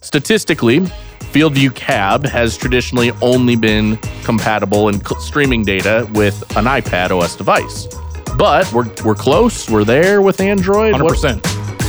Statistically, FieldView Cab has traditionally only been compatible in streaming data with an iPad OS device. But we're close. We're there with Android. 100%.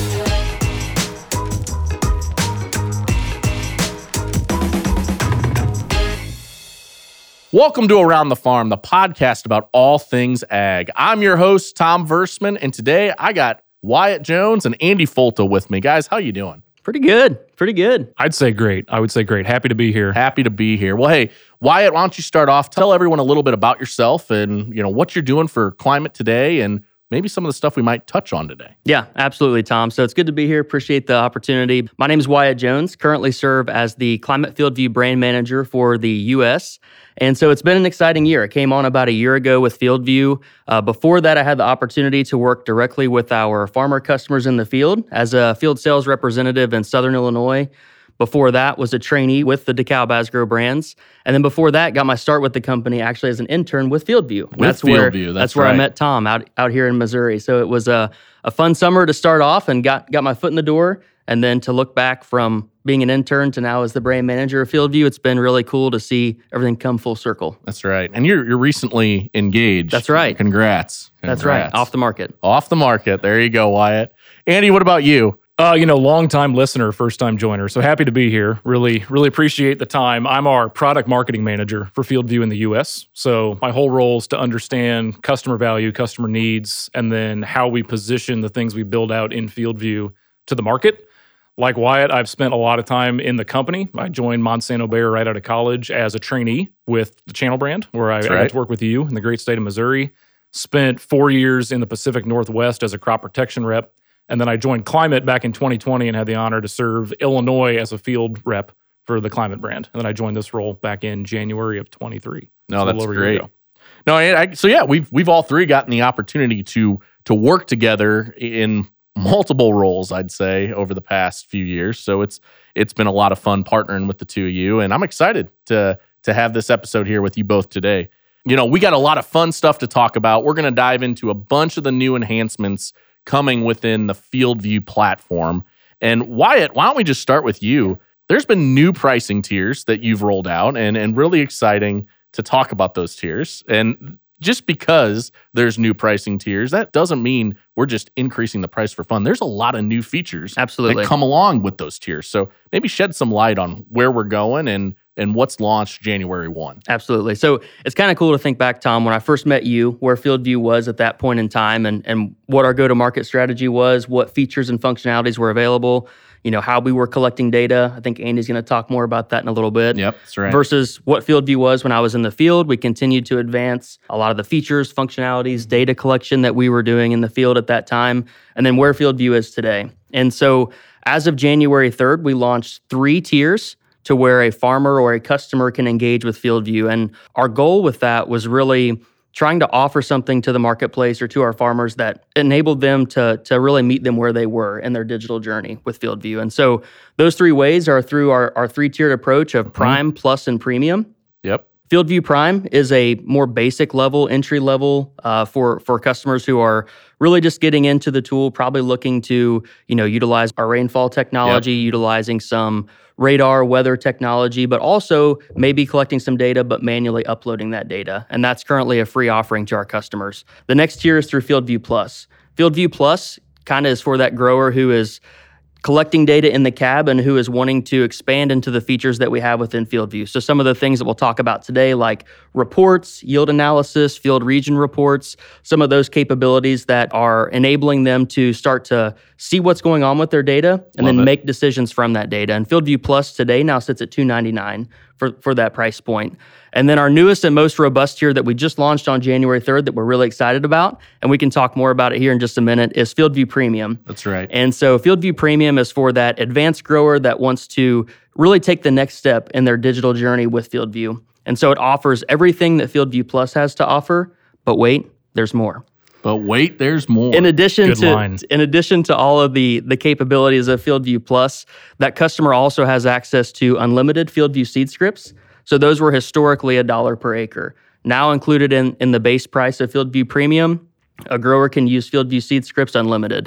Welcome to Around the Farm, the podcast about all things ag. I'm your host, Tom Versman, and today I got Wyatt Jones and Andy Folta with me. Guys, how you doing? Pretty good. I'd say great. I would say great. Happy to be here. Happy to be here. Well, hey, Wyatt, why don't you start off? Tell everyone a little bit about yourself and what you're doing for Climate today and maybe some of the stuff we might touch on today. Yeah, absolutely, Tom. So it's good to be here. Appreciate the opportunity. My name is Wyatt Jones, currently serve as the Climate FieldView brand manager for the U.S., and so it's been an exciting year. I came on about a year ago with FieldView. Before that, I had the opportunity to work directly with our farmer customers in the field as a field sales representative in Southern Illinois. Before that, was a trainee with the DeKalb Asgrow brands. And then before that, got my start with the company actually as an intern with FieldView. That's where I met Tom out here in Missouri. So it was a fun summer to start off and got my foot in the door. And then to look back from being an intern to now as the brand manager of FieldView, it's been really cool to see everything come full circle. That's right. And you're recently engaged. That's right. Congrats. That's right. Off the market. Off the market. There you go, Wyatt. Andy, what about you? Long-time listener, first-time joiner. So happy to be here. Really appreciate the time. I'm our product marketing manager for FieldView in the U.S. So my whole role is to understand customer value, customer needs, and then how we position the things we build out in FieldView to the market. Like Wyatt, I've spent a lot of time in the company. I joined Monsanto Bayer right out of college as a trainee with the Channel brand, where I got to work with you in the great state of Missouri. Spent 4 years in the Pacific Northwest as a crop protection rep. And then I joined Climate back in 2020 and had the honor to serve Illinois as a field rep for the Climate brand. And then I joined this role back in January of 23. No, that's great. No, we've all three gotten the opportunity to work together in multiple roles, I'd say, over the past few years. So it's been a lot of fun partnering with the two of you, and I'm excited to have this episode here with you both today. We got a lot of fun stuff to talk about. We're going to dive into a bunch of the new enhancements coming within the FieldView platform. And Wyatt, why don't we just start with you? There's been new pricing tiers that you've rolled out, and really exciting to talk about those tiers. And just because there's new pricing tiers, that doesn't mean we're just increasing the price for fun. There's a lot of new features that come along with those tiers. So maybe shed some light on where we're going and what's launched January 1. Absolutely. So it's kind of cool to think back, Tom, when I first met you, where FieldView was at that point in time and what our go-to-market strategy was, what features and functionalities were available, how we were collecting data. I think Andy's going to talk more about that in a little bit. Yep, that's right. Versus what FieldView was when I was in the field. We continued to advance a lot of the features, functionalities, data collection that we were doing in the field at that time, and then where FieldView is today. And so as of January 3rd, we launched 3 tiers to where a farmer or a customer can engage with FieldView. And our goal with that was really trying to offer something to the marketplace or to our farmers that enabled them to really meet them where they were in their digital journey with FieldView. And so those 3 ways are through our 3-tiered approach of Prime, Plus, and Premium. Yep. FieldView Prime is a more basic level, entry level for customers who are really just getting into the tool, probably looking to utilize our rainfall technology, utilizing some radar weather technology, but also maybe collecting some data, but manually uploading that data. And that's currently a free offering to our customers. The next tier is through FieldView Plus. FieldView Plus kind of is for that grower who is collecting data in the cab and who is wanting to expand into the features that we have within FieldView. So some of the things that we'll talk about today, like reports, yield analysis, field region reports, some of those capabilities that are enabling them to start to see what's going on with their data and then make decisions from that data. And FieldView Plus today now sits at $299 for that price point. And then our newest and most robust tier that we just launched on January 3rd that we're really excited about, and we can talk more about it here in just a minute, is FieldView Premium. That's right. And so FieldView Premium is for that advanced grower that wants to really take the next step in their digital journey with FieldView. And so it offers everything that FieldView Plus has to offer, but wait, there's more. But wait, there's more. In addition to all of the capabilities of FieldView Plus, that customer also has access to unlimited FieldView seed scripts. So those were historically $1 per acre. Now included in the base price of FieldView Premium, a grower can use FieldView seed scripts unlimited.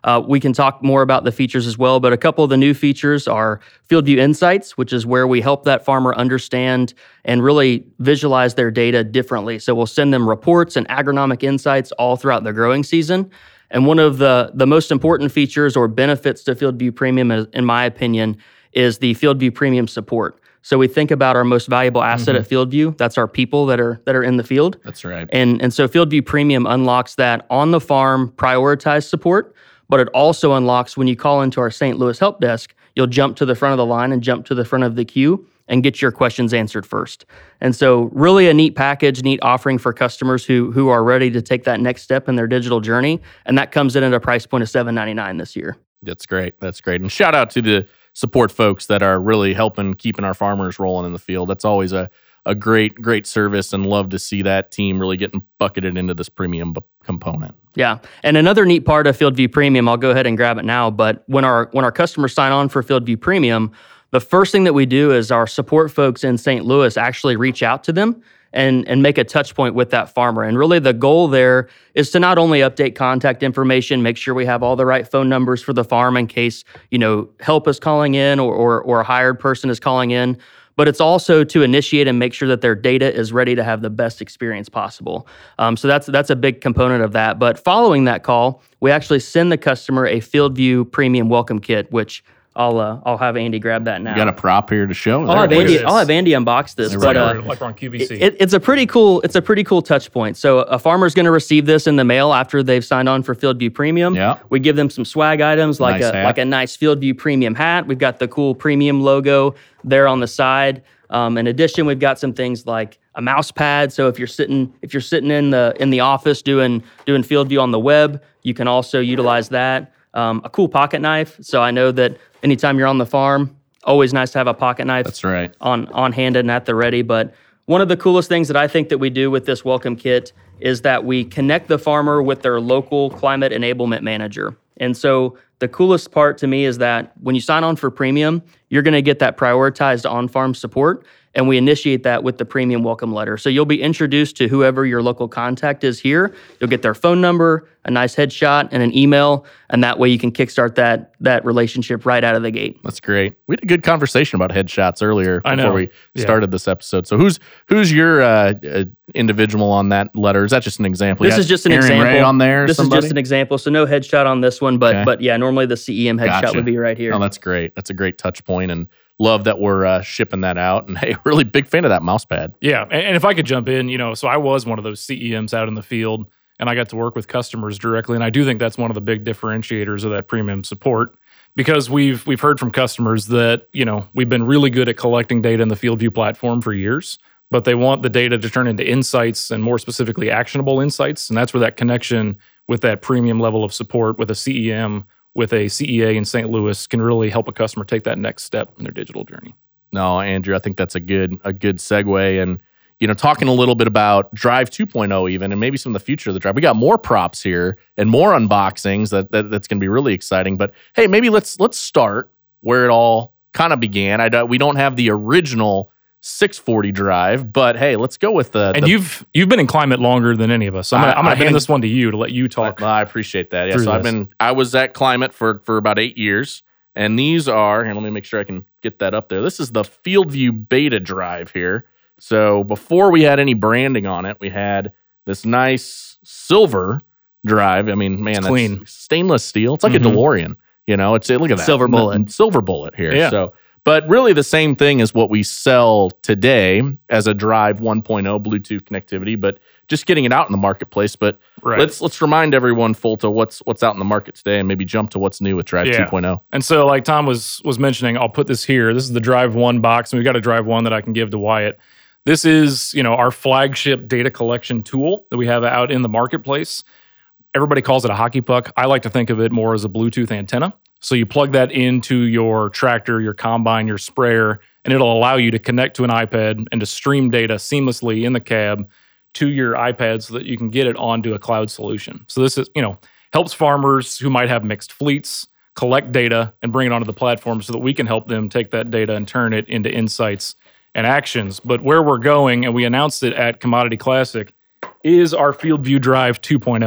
We can talk more about the features as well, but a couple of the new features are FieldView Insights, which is where we help that farmer understand and really visualize their data differently. So we'll send them reports and agronomic insights all throughout the growing season. And one of the most important features or benefits to FieldView Premium, in my opinion, is the FieldView Premium support. So we think about our most valuable asset at FieldView. That's our people that are in the field. That's right. And so FieldView Premium unlocks that on the farm prioritized support, but it also unlocks when you call into our St. Louis help desk, you'll jump to the front of the line and jump to the front of the queue and get your questions answered first. And so really a neat package, neat offering for customers who are ready to take that next step in their digital journey. And that comes in at a price point of $7.99 this year. That's great. That's great. And shout out to the support folks that are really helping keeping our farmers rolling in the field. That's always a great service, and love to see that team really getting bucketed into this premium component. Yeah. And another neat part of FieldView Premium, I'll go ahead and grab it now, but when our customers sign on for FieldView Premium, the first thing that we do is our support folks in St. Louis actually reach out to them and make a touch point with that farmer. And really the goal there is to not only update contact information, make sure we have all the right phone numbers for the farm in case, help is calling in or a hired person is calling in, but it's also to initiate and make sure that their data is ready to have the best experience possible. So that's a big component of that. But following that call, we actually send the customer a FieldView Premium welcome kit, which I'll have Andy grab that now. You got a prop here to show? I'll have Andy unbox this. But like we're on QVC. It's a pretty cool touch point. So a farmer's going to receive this in the mail after they've signed on for FieldView Premium. Yeah. We give them some swag items like a nice FieldView Premium hat. We've got the cool Premium logo there on the side. In addition, we've got some things like a mouse pad. So if you're sitting in the office doing FieldView on the web, you can also utilize that. A cool pocket knife. So I know that anytime you're on the farm, always nice to have a pocket knife. That's right. On hand and at the ready. But one of the coolest things that I think that we do with this welcome kit is that we connect the farmer with their local climate enablement manager. And so the coolest part to me is that when you sign on for premium, you're going to get that prioritized on-farm support, and we initiate that with the premium welcome letter. So you'll be introduced to whoever your local contact is here. You'll get their phone number, a nice headshot, and an email, and that way you can kickstart that relationship right out of the gate. That's great. We had a good conversation about headshots earlier before we started this episode. So who's your individual on that letter? Is that just an example? This is just an Aaron example. Ray on there. This is just an example. So no headshot on this one, but yeah, normally the CEM headshot would be right here. Oh, that's great. That's a great touch point, and love that we're shipping that out. And hey, really big fan of that mouse pad. Yeah, and if I could jump in, so I was one of those CEMs out in the field, and I got to work with customers directly, and I do think that's one of the big differentiators of that premium support, because we've heard from customers that we've been really good at collecting data in the FieldView platform for years, but they want the data to turn into insights, and more specifically actionable insights, and that's where that connection with that premium level of support with a CEM, with a CEA in St. Louis, can really help a customer take that next step in their digital journey. No, Andrew, I think that's a good segue. And talking a little bit about Drive 2.0 even, and maybe some of the future of the Drive. We got more props here and more unboxings that's going to be really exciting. But hey, maybe let's start where it all kind of began. We don't have the original 640 Drive, but hey, let's go with you've been in climate longer than any of us. I'm gonna hand this one to you to let you talk. I appreciate that. Yeah, so I was at Climate for about 8 years, and these are, and let me make sure I can get that up there. This is the FieldView Beta Drive here. So before we had any branding on it, we had this nice silver drive. I mean, man, that's clean stainless steel. It's like a DeLorean. Look at that silver bullet here. Yeah. So. But really the same thing as what we sell today as a Drive 1.0 Bluetooth connectivity, but just getting it out in the marketplace. But let's remind everyone, Folta, what's out in the market today, and maybe jump to what's new with Drive 2.0. And so like Tom was mentioning, I'll put this here. This is the Drive 1 box, and we've got a Drive 1 that I can give to Wyatt. This is, our flagship data collection tool that we have out in the marketplace. Everybody calls it a hockey puck. I like to think of it more as a Bluetooth antenna. So you plug that into your tractor, your combine, your sprayer, and it'll allow you to connect to an iPad and to stream data seamlessly in the cab to your iPad so that you can get it onto a cloud solution. So this is, helps farmers who might have mixed fleets collect data and bring it onto the platform so that we can help them take that data and turn it into insights and actions. But where we're going, and we announced it at Commodity Classic, is our FieldView Drive 2.0.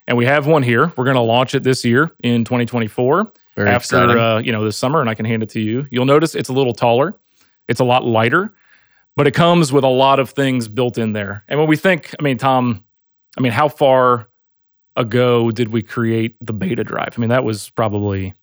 And we have one here. We're going to launch it this year in 2024 Very after exciting. this summer, and I can hand it to you. You'll notice it's a little taller. It's a lot lighter, but it comes with a lot of things built in there. And when we think, Tom, how far ago did we create the beta drive? That was probably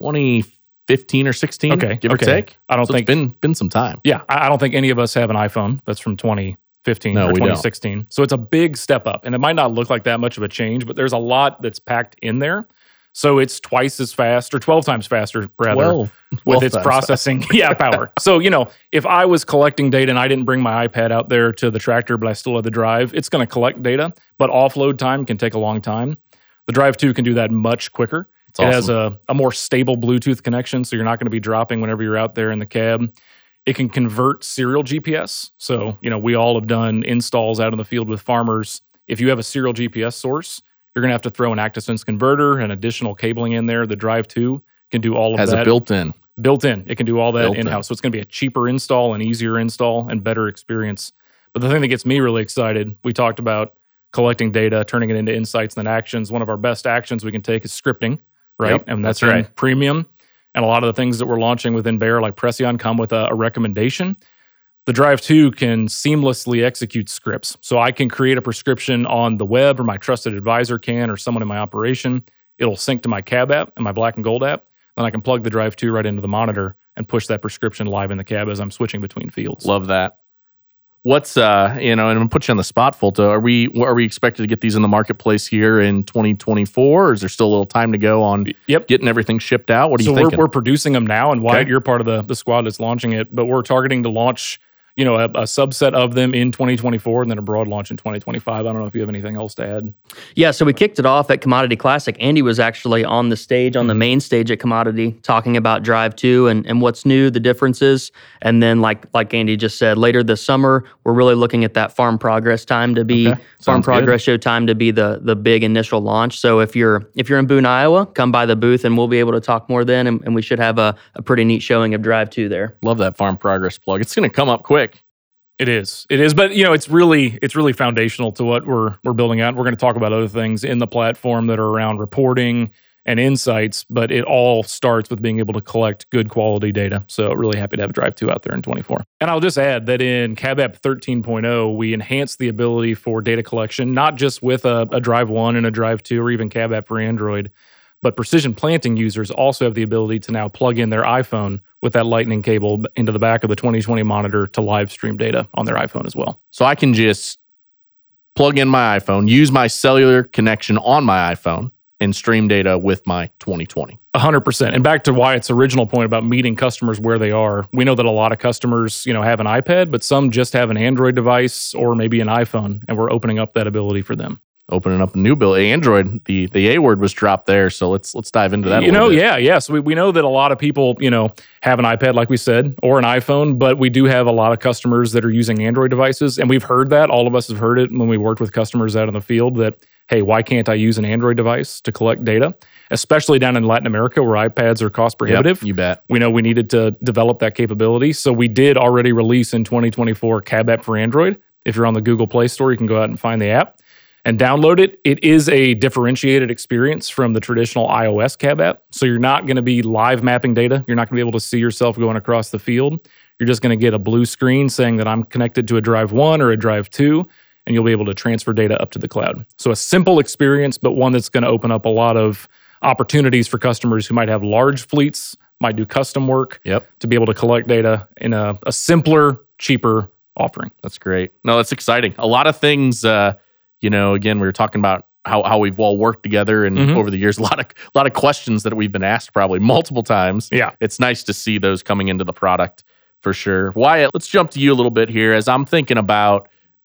2015 or 16, give or take. I don't So think it's been some time. Yeah, I don't think any of us have an iPhone that's from 2015 No, or we don't. 2016. So it's a big step up. And it might not look like that much of a change, but there's a lot that's packed in there. So it's twice as fast, or 12 times faster, rather, 12 with its times processing power. So, if I was collecting data and I didn't bring my iPad out there to the tractor, but I still had the drive, it's going to collect data, but offload time can take a long time. The Drive 2 can do that much quicker. It's awesome. It has a more stable Bluetooth connection, so you're not going to be dropping whenever you're out there in the cab. It can convert serial GPS. So, we all have done installs out in the field with farmers. If you have a serial GPS source, you're going to have to throw an ActiSense converter and additional cabling in there. The Drive 2 can do all of that. Has it built in. Built in. It can do all that Built in. in-house. So it's going to be a cheaper install, an easier install, and better experience. But the thing that gets me really excited, we talked about collecting data, turning it into insights and then actions. One of our best actions we can take is scripting, right? Yep, And that's that's right. in Premium. And a lot of the things that we're launching within Bayer, like Preceon, come with a recommendation. The Drive 2 can seamlessly execute scripts. So I can create a prescription on the web, or my trusted advisor can, or someone in my operation. It'll sync to my cab app and my Black and Gold app. Then I can plug the Drive 2 right into the monitor and push that prescription live in the cab as I'm switching between fields. Love that. What's and I'm gonna put you on the spot, Fulta. Are we expected to get these in the marketplace here in 2024, or is there still a little time to go on getting everything shipped out? What are you thinking? We're producing them now, and Wyatt, Okay. you're part of the squad that's launching it, but we're targeting to launch a subset of them in 2024 and then a broad launch in 2025. I don't know if you have anything else to add. Yeah, so we kicked it off at Commodity Classic. Andy was actually on the stage, on the main stage at Commodity, talking about Drive 2 and what's new, the differences. And then, like Andy just said, later this summer, we're really looking at that Farm Progress time to be Farm Sounds Progress Show time to be the big initial launch. So if you're in Boone, Iowa, come by the booth and we'll be able to talk more then. And we should have a pretty neat showing of Drive 2 there. Love that Farm Progress plug. It's going to come up quick. It is, but it's really foundational to what we're building out. We're going to talk about other things in the platform that are around reporting and insights, but it all starts with being able to collect good quality data. So really happy to have Drive 2 out there in 24. And I'll just add that in Cab App 13.0, we enhanced the ability for data collection, not just with a Drive 1 and a Drive 2 or even Cab App for Android, but Precision Planting users also have the ability to now plug in their iPhone with that lightning cable into the back of the 2020 monitor to live stream data on their iPhone as well. So I can just plug in my iPhone, use my cellular connection on my iPhone, and stream data with my 2020. 100%. And back to Wyatt's original point about meeting customers where they are. We know that a lot of customers, have an iPad, but some just have an Android device or maybe an iPhone, and we're opening up that ability for them. Opening up a new bill. Android, the A word was dropped there, so let's dive into that a little bit. Yeah. So we know that a lot of people, have an iPad, like we said, or an iPhone, but we do have a lot of customers that are using Android devices, and we've heard that. All of us have heard it when we worked with customers out in the field that, hey, why can't I use an Android device to collect data? Especially down in Latin America where iPads are cost prohibitive. Yep, you bet. We know we needed to develop that capability, so we did already release in 2024 Cab App for Android. If you're on the Google Play Store, you can go out and find the app and download it. It is a differentiated experience from the traditional iOS Cab app. So you're not going to be live mapping data. You're not going to be able to see yourself going across the field. You're just going to get a blue screen saying that I'm connected to a Drive 1 or a Drive 2, and you'll be able to transfer data up to the cloud. So a simple experience, but one that's going to open up a lot of opportunities for customers who might have large fleets, might do custom work, to be able to collect data in a simpler, cheaper offering. That's great. No, that's exciting. A lot of things, again, we were talking about how we've all worked together and over the years, a lot of questions that we've been asked probably multiple times. Yeah. It's nice to see those coming into the product for sure. Wyatt, let's jump to you a little bit here as I'm thinking about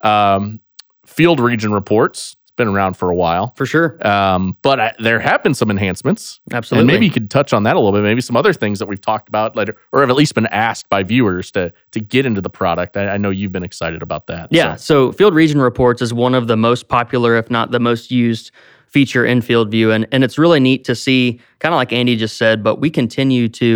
field region reports. It's been around for a while. For sure. But there have been some enhancements. Absolutely. And maybe you could touch on that a little bit. Maybe some other things that we've talked about later, or have at least been asked by viewers to get into the product. I know you've been excited about that. Yeah. So Field Region Reports is one of the most popular, if not the most used feature in FieldView. And it's really neat to see, kind of like Andy just said, but we continue to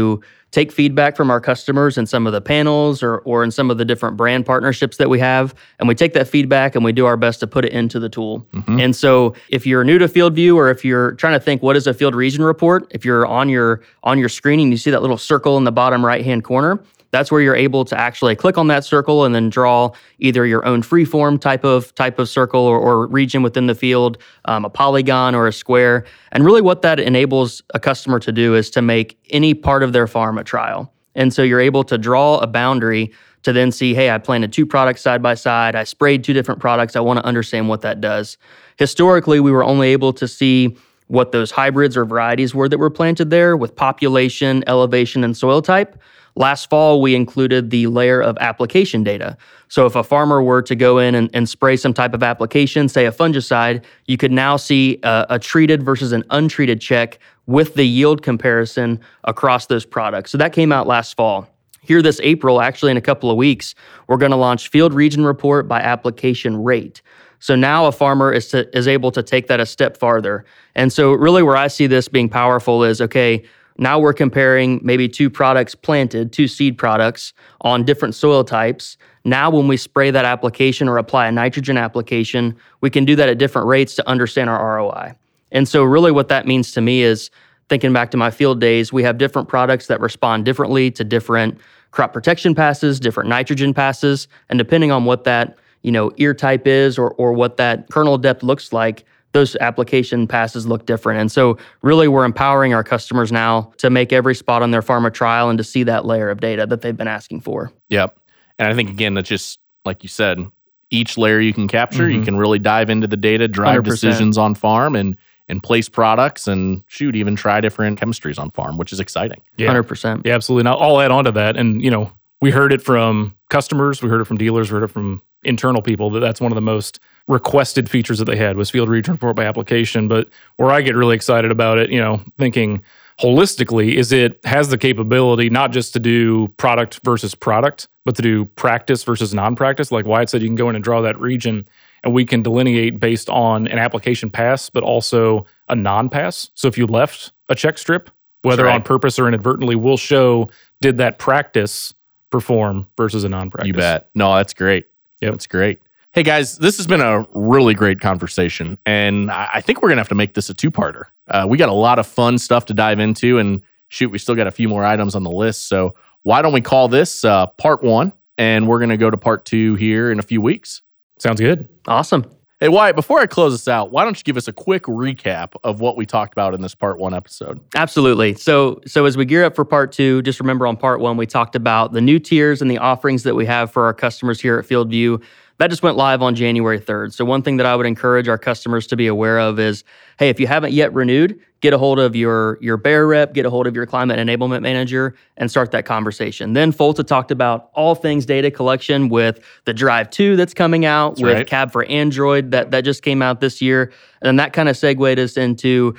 take feedback from our customers in some of the panels or in some of the different brand partnerships that we have, and we take that feedback and we do our best to put it into the tool. And so if you're new to FieldView, or if you're trying to think what is a field region report, if you're on your screen and you see that little circle in the bottom right-hand corner, that's where you're able to actually click on that circle and then draw either your own freeform type of circle or region within the field, a polygon or a square. And really what that enables a customer to do is to make any part of their farm a trial. And so you're able to draw a boundary to then see, hey, I planted 2 products side by side. I sprayed 2 different products. I want to understand what that does. Historically, we were only able to see what those hybrids or varieties were that were planted there with population, elevation, and soil type. Last fall, we included the layer of application data. So if a farmer were to go in and spray some type of application, say a fungicide, you could now see a treated versus an untreated check with the yield comparison across those products. So that came out last fall. Here this April, actually in a couple of weeks, we're going to launch Field Region Report by application rate. So now a farmer is able to take that a step farther. And so really where I see this being powerful is, okay, now we're comparing maybe 2 products planted, 2 seed products on different soil types. Now when we spray that application or apply a nitrogen application, we can do that at different rates to understand our ROI. And so really what that means to me is, thinking back to my field days, we have different products that respond differently to different crop protection passes, different nitrogen passes, and depending on what that ear type is or what that kernel depth looks like, those application passes look different. And so really we're empowering our customers now to make every spot on their farm a trial and to see that layer of data that they've been asking for. Yep. And I think, again, that's just, like you said, each layer you can capture, you can really dive into the data, drive 100%. decisions on farm and place products and even try different chemistries on farm, which is exciting. Yeah. 100%. Yeah, absolutely. Now I'll add on to that. And, we heard it from customers, we heard it from dealers, we heard it from internal people that's one of the most requested features that they had was Field Region Report by application. But where I get really excited about it, thinking holistically, is it has the capability not just to do product versus product, but to do practice versus non-practice. Like Wyatt said, you can go in and draw that region and we can delineate based on an application pass, but also a non-pass. So if you left a check strip, whether on purpose or inadvertently, we'll show, did that practice perform versus a non-practice? You bet. No, that's great. Yep. That's great. Hey guys, this has been a really great conversation, and I think we're going to have to make this a 2-parter. We got a lot of fun stuff to dive into, and we still got a few more items on the list. So why don't we call this part 1, and we're going to go to part 2 here in a few weeks. Sounds good. Awesome. Hey, Wyatt, before I close this out, why don't you give us a quick recap of what we talked about in this part 1 episode? Absolutely. So as we gear up for part 2, just remember on part 1, we talked about the new tiers and the offerings that we have for our customers here at FieldView. That just went live on January 3rd. So one thing that I would encourage our customers to be aware of is, hey, if you haven't yet renewed, get a hold of your Bayer rep, get a hold of your climate enablement manager, and start that conversation. Then Folta talked about all things data collection with the Drive 2 that's coming out, with Cab for Android that just came out this year. And then that kind of segued us into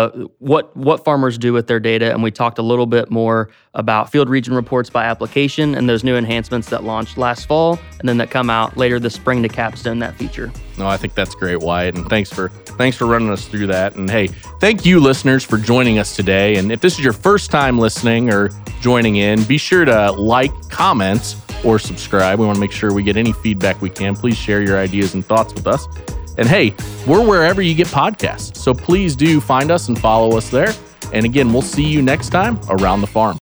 what farmers do with their data. And we talked a little bit more about Field Region Reports by application and those new enhancements that launched last fall and then that come out later this spring to capstone that feature. No, I think that's great, Wyatt, and thanks for running us through that. And hey, thank you, listeners, for joining us today. And if this is your first time listening or joining in, be sure to like, comment, or subscribe. We want to make sure we get any feedback we can. Please share your ideas and thoughts with us. And hey, we're wherever you get podcasts, so please do find us and follow us there. And again, we'll see you next time around the farm.